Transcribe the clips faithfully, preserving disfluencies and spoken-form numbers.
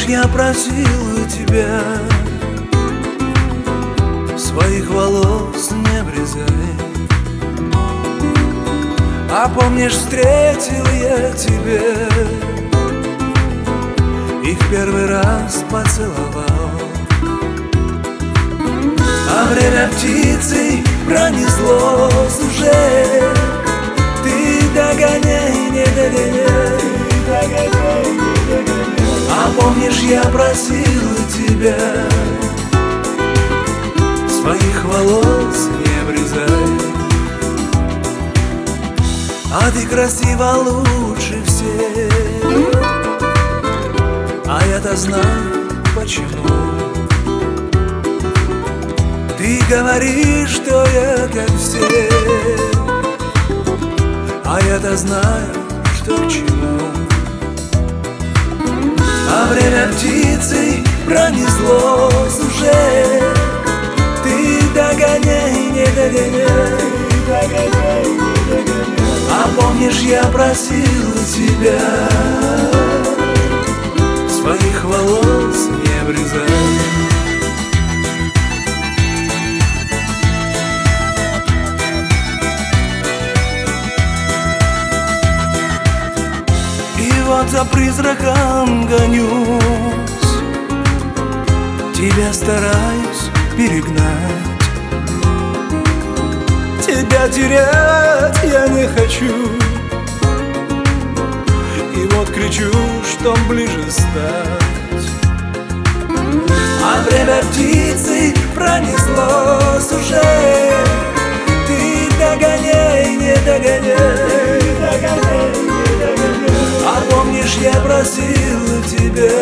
я просил тебя, своих волос не обрезай. А помнишь, встретил я тебя и в первый раз поцеловал. А время птицей пронеслось уже. Ты догоняй, не догоняй, догоняй, не догоняй. А помнишь, я просил тебя, своих волос не обрезай. А ты красива лучше всех, а я-то знаю почему. Ты говоришь, что я как все, а я-то знаю, что к чему. А время птицей пронеслось уже. Ты догоняй, не догоняй, догоняй, не догоняй. А помнишь, я просил тебя, своих волос не обрезай. И вот за призраком гонюсь, тебя стараюсь перегнать. Тебя терять я не хочу, и вот кричу, что ближе стать. А время птицей пронеслось уже. Ты догоняй, не догоняй, догоняй, не догоняй. А помнишь, я просил тебя,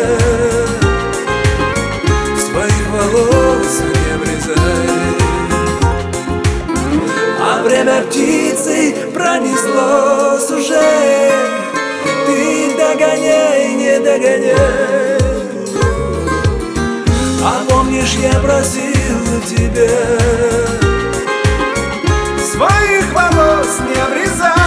своих волос не обрезай. А время птицей пронеслось уже. Ты догоняй, не догоняй. А помнишь, я просил тебя, своих волос не обрезай.